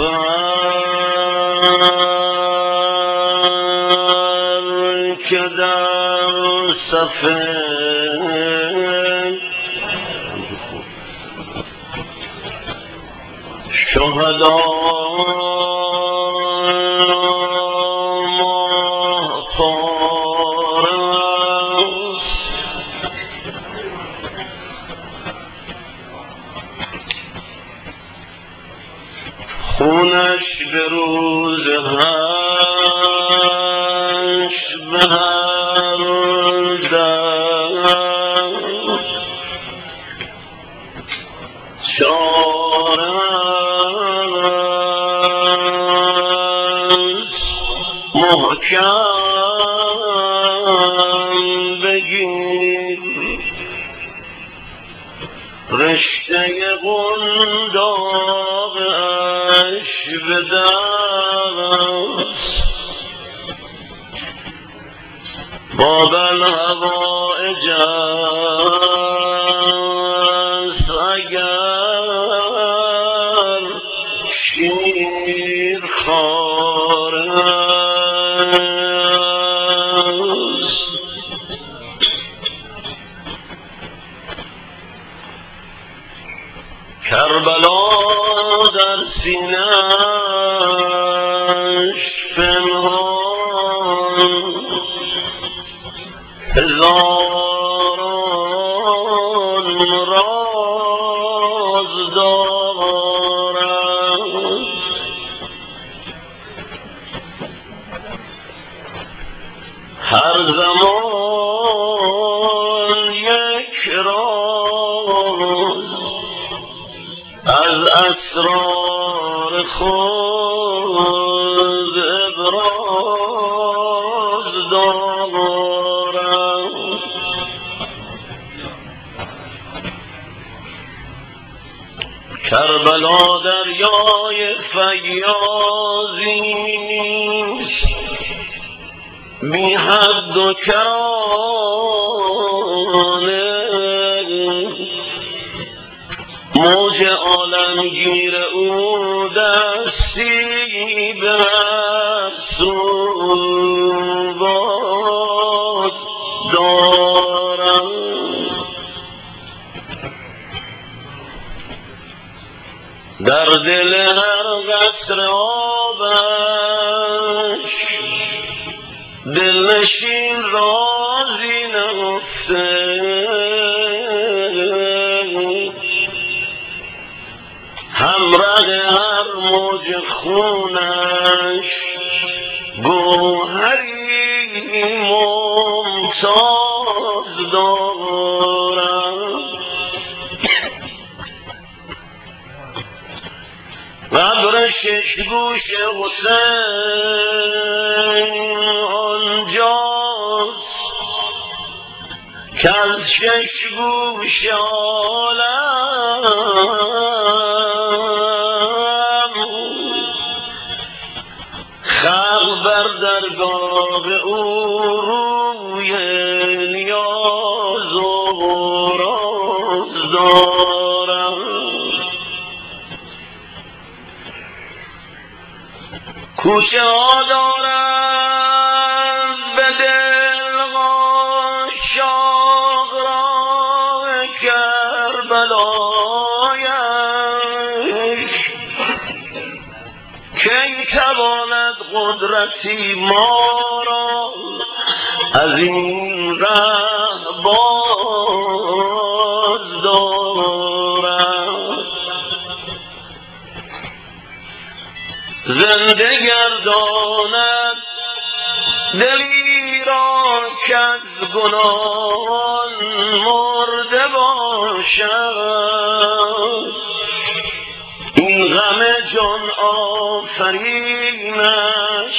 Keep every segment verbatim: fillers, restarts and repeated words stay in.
داور که در صف شهدا ماهوار است خونش به روز حشر به هر دست چاره است محکم بگیر رشته قنداقش به دست باب الهوائج است اگر شیر خوار است کربلا در سینه‌اش پنهان هزاران راز دارد هر زمان یک راز از اسرار خود ابراز دارد کربلا دریای فیاضی بی حد و کرانه موج عالمگیر او دستی به مقصوبات دارد در دل هر قطر آبش دلنشین رازی نهفته همراه هر موج خونش گوهری ممتاز دارد قبر شش گوش حسین آنجاست که از شش گوش عالم خلق بر درگاه او روی نیاز و راز دارد کوچه ها دارد به دل عاشق راه کربلایش کی تواند قدرتی ما را از این ره باز دارد زنده گرداند دلی را که از گناهان مرده باشد این غم جان آفرینش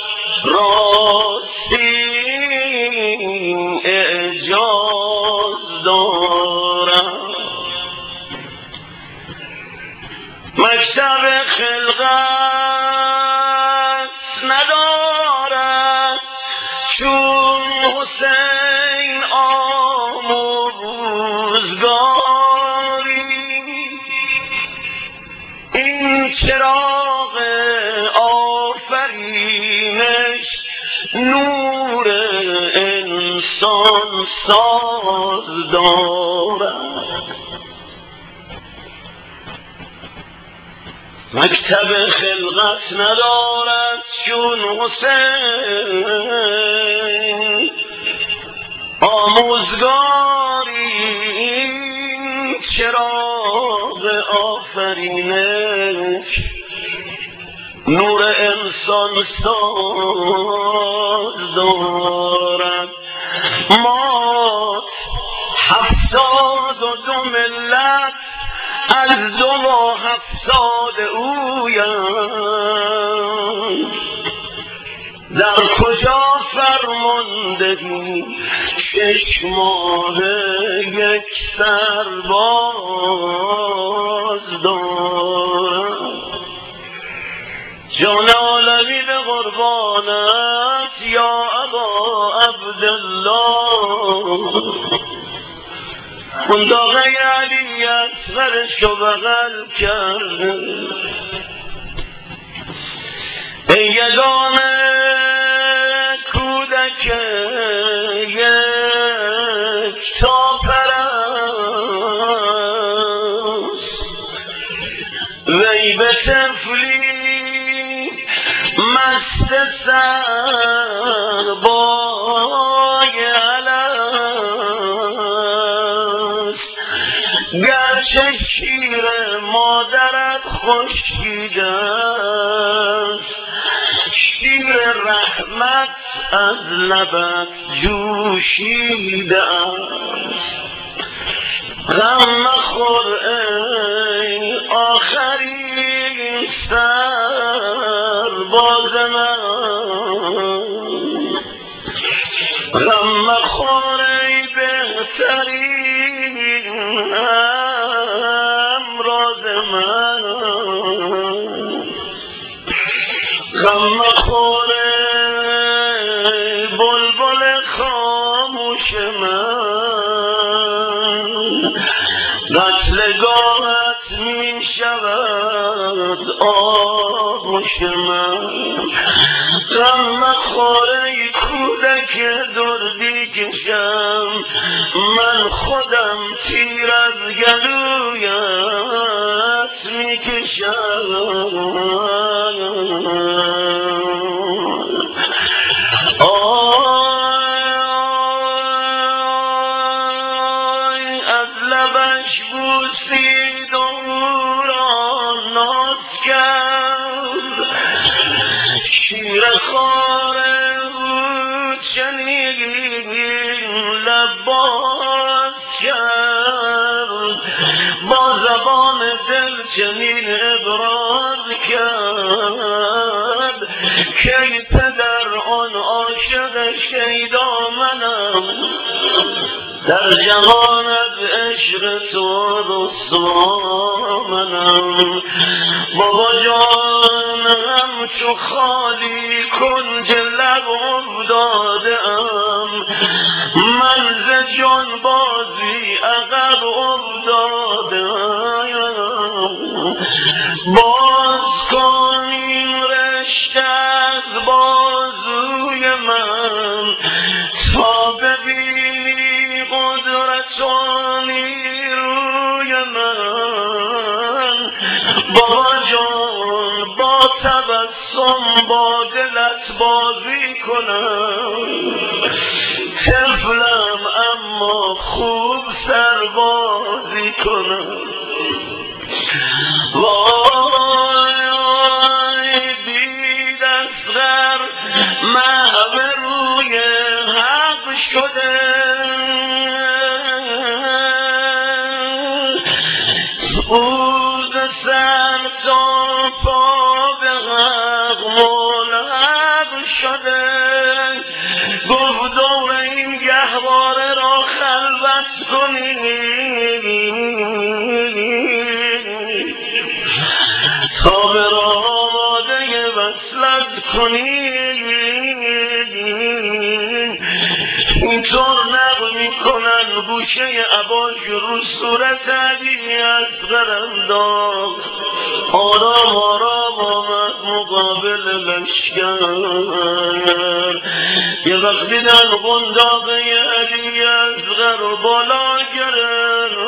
راستی اعجاز دارد مکتب خلقت ندارد چون حسین آموزگاری این چراغ نور انسان ساز دارد. مکتب خلقت ندارد چون حسین، آموزگاری این چراغ آفرینش، نور انسان ساز دارد. ما هفتاد و دو ملت از دو و هفتاد اویم، در کجا فرماندگی شش ماه یک سرباز دارد. جان عالمی به قربانت یا ابا عبدالله، اون داغه علی اصغرشو بغل کرده. ای یگانه کودک یک تا پرست، وی به طفلی مست سربای الست، گرچه شیر مادرت خشکیده است، شیر رحمت از لبت جوشیده است. غم مخور ای آخرین سرباز من، غم مخور ای بهترین امراض من، غم مخور ای بلبل خاموش من، قتلگاهت می شود آغوش من. غم مخور ای کودک دردی کشم، من خودم تیر از گلویت می کشم. آی از لبش بوسید و را ناز کرد، شیر خواره بود چنین لب باز کرد، با زبان دل چنین ابراز کرد که ای پدر آن عاشق شیدا منم، در جهانت عشق تو رسوا منم. بابا جانم چو خالی کنج لب افتاده ام، من ز جان بازی عقب افتاده ام. باز کن این رشته از بازوی من تا ببینی قدرت و نیروی من. بابا جان با تبسم با دلت بازی کنم، طفلم اما خوب سربازی کنم. وای وای دید اصغر محو روی حق شده، اوز سر تا پا به حق ملحق شده. گفت دور این گهواره را خلوت کنید تا به راه آماده وصلت کنید. اینطور نقل میکنن گوشه عباش رو صورت علی اصغر انداخت، آرام آرام آمد مقابل لشکر. یه وقت دیدن قنداقه علی اصغر بالا گرفت،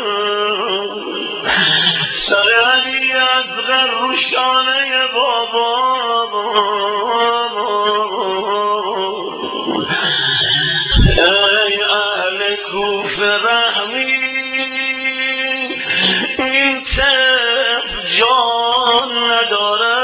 سر علی اصغر رو شانه بابا. ای اهل کوفه رحمی، این طفل جان نداره.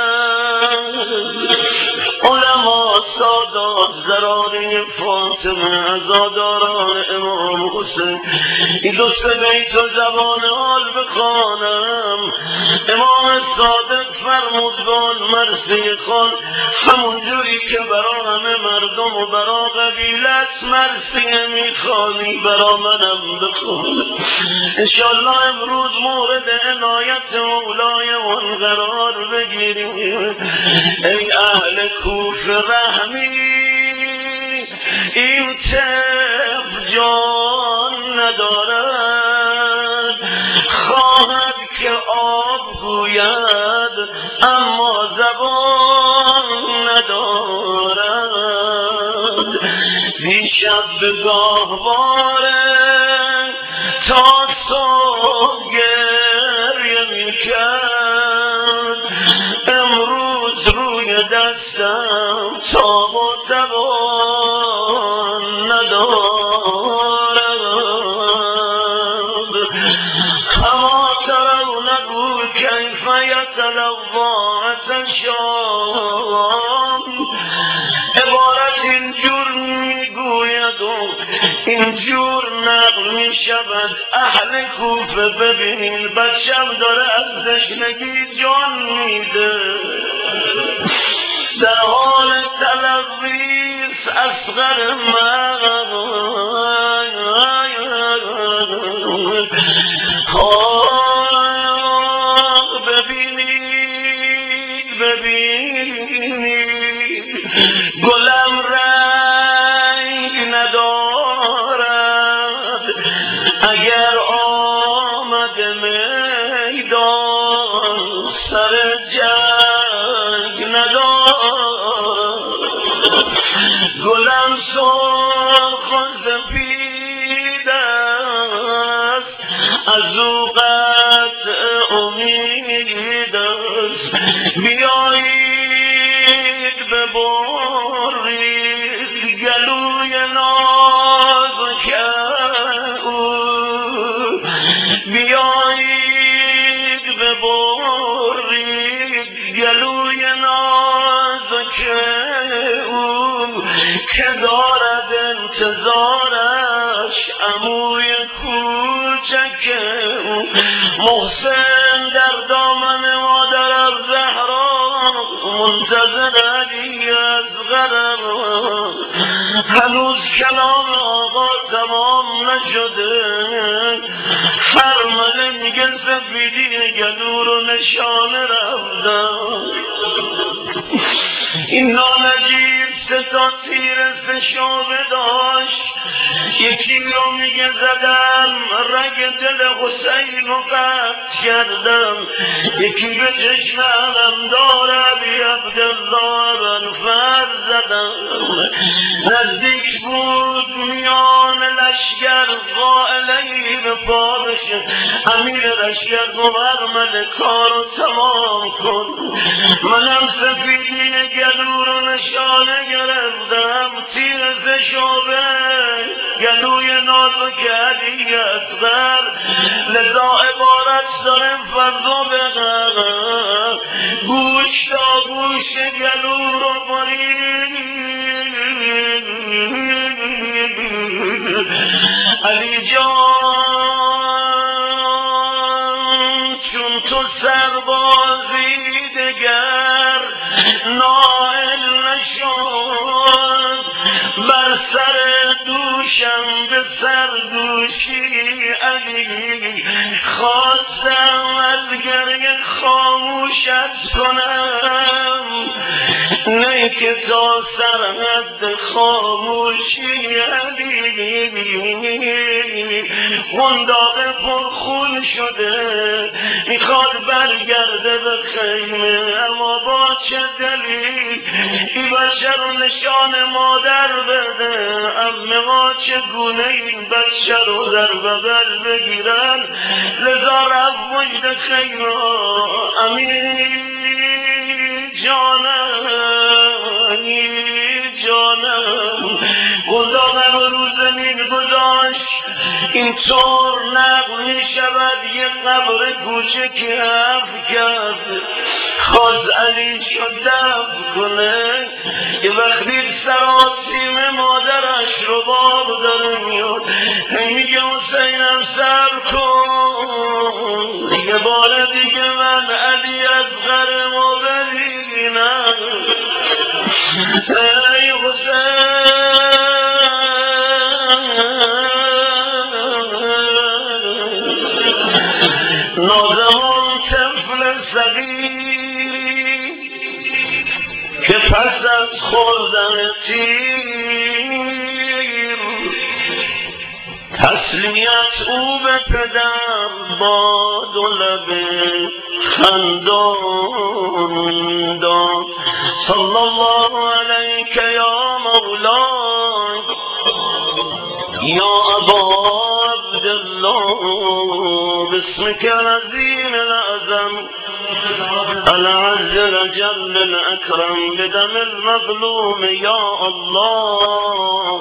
علما سادات زراره فاطمه عزاداران امام حسین، این دو سه بیت و زبان حال بخوانم. امام صادق فرمود بان مرسی خان، همون جوری که برا همه مردم و برا قبیلت مرسی میخوانی برا منم بخوان. انشالله امروز مورد عنایت مولای من قرار بگیریم. ای اهل کوفه رحمی، این طفل جان ندارد، خواهد که آب گوید اما زبان ندارد. دیشب به گاهواره تا صبح گریه میکرد، امروز روی دستم تاب و توان ندارد. اما ترونه کیف یتلوی عطشان، عبارت اینجور میگوید و اینجور نقل میشود. اهل کوفه ببینین بچم داره از تشنگی جان میده، در حال تلویز اصغر من. ببینید ببینید گلم رنگ ندارد، اگر آمده میدان سر جنگ ندارد. گلم سرخ و سپید است، از او قطع امید است. بیایید ببرید گلوی نازک او، بیایید ببرید گلوی نازک او، که دارد انتظارش عموی کوچک او. محسن در دامن مادر زهرا منتظر علی اصغر، هنوز کلام آقا تمام نشده. هر ملنگ سفیدی گلو رو نشانه رفتم. این نانجیب سه تا تیر سه شعبه داشت، یکی رو میگه زدم رگ دل حسین رو قطع کردم، یکی به چشم علمدار علی عبدالله بنفر زدم. نزدیک بود میان لشگر قائلهی به پا بشه، امیر لشگر گوهر من کارو تمام کن. منم سفیدی گلو رو نشانه گرفتم، تیر سه شعبه گلوی نازک علی اصغر. لذا عبارت دارم فردا بگم، گوش تا گوش گلو رو برید. علی جان چون تو سربازی دگر نائل نشد، بر سر دوشم به سر دوشی علی خواستم از گریه خاموشت کنم. نه که تا سرحد خاموشی علی قنداق پرخون شده میخواد برگرده به خیمه، اما با چه دلیل این بچه رو نشان مادر بده؟ عمه ها چگونه این بچه رو در بغل بگیرن؟ لذا رفت مجد خیمه امین جانم جانم قنداقم رو زمین گذاشت. اینطور نقل می شود یه قبر کوچکی حفر کرد، خواست علی شد دفن کنه. یه وقتی سراسیم مادرش رو باب داره میاد، هی میگه حسینم سر کن یه بار دیگه من علی از غرم و ببینم. ای حسین نازمان طفل صغیری که پس از خوردن تیر تسلیت او به پدر با دو لب خندان داد. صلی الله علیک یا مولاي یا ابا عبدالله باسمك العظیم الأعظم العز الجل الأكرم بدم المظلوم یا الله.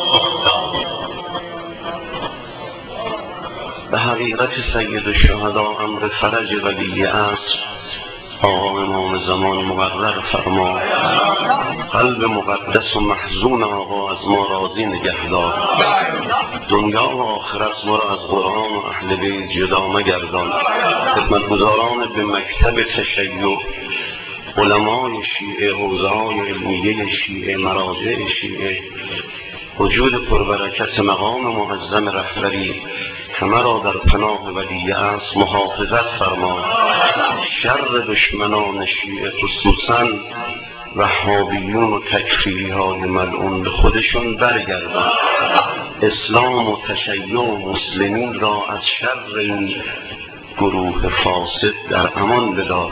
به حقیقت سید الشهدا امر فرج ولی عصر آقا امام زمان مقرر فرما. قلب مقدس و محزون آقا از ما راضی نگهدار. دنیا و آخرت ما را از قرآن و اهل بیت جدا مگردان. خدمتگزاران به مکتب تشیع، علمای شیعه، حوزه‌های علمیه شیعه، مراجع شیعه، وجود پربرکت مقام معظم رهبری همه را در پناه ولی عصر محافظت فرما. شر دشمنان شیعه خصوصا وهابیون و تکفیری های ملعون به خودشون برگردان. اسلام و تشیع و مسلمین را از شر این گروه فاسد در امان بدار.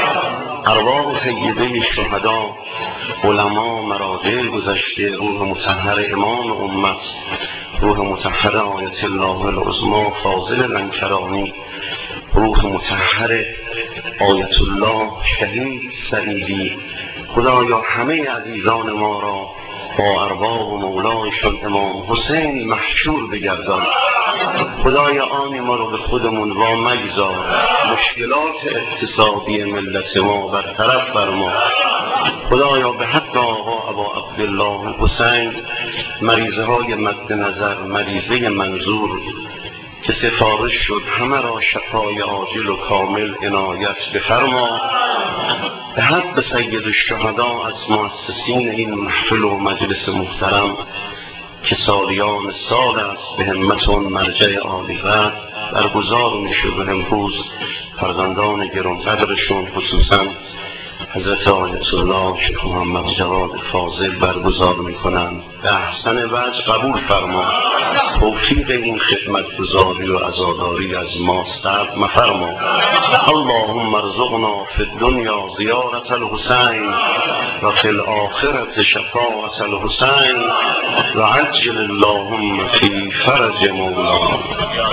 ارواح سیده شهدا، علما، مراجع گذشته، روح مطهر امام امت، روح مطهر آیت الله العظمی فاضل لنکرانی، روح مطهر آیت الله شهید سعیدی، خدایا همه عزیزان ما را با ارواح و مولایشون امام حسین محشور بگردان. خدایا آن ما رو به خودمون وا مگذار. مشکلات اقتصادی ملت ما برطرف فرما. خدایا به حق آقا ابا عبدالله حسین مریضه های مد نظر، مریضه منظور که سفارش شد همه را شفای عاجل و کامل عنایت بفرما. به حق سید الشهدا از مؤسسین این محفل و مجلس محترم که سالیان سال است به همتون مرجع عالی قدر برگزار میشد و امروز فرزندان گرانقدرشون خصوصا حضرت آیت الله شیخ محمد جواد فاضل برگزار میکنند. به احسن وجه قبول فرما. توفیق این خدمتگزاری و عزاداری از ما سلب مفرما. اللهم ارزقنا فی الدنیا زیارت الحسین و فی الاخرة شفاعة الحسین و عجل اللهم فی فرج مولانا.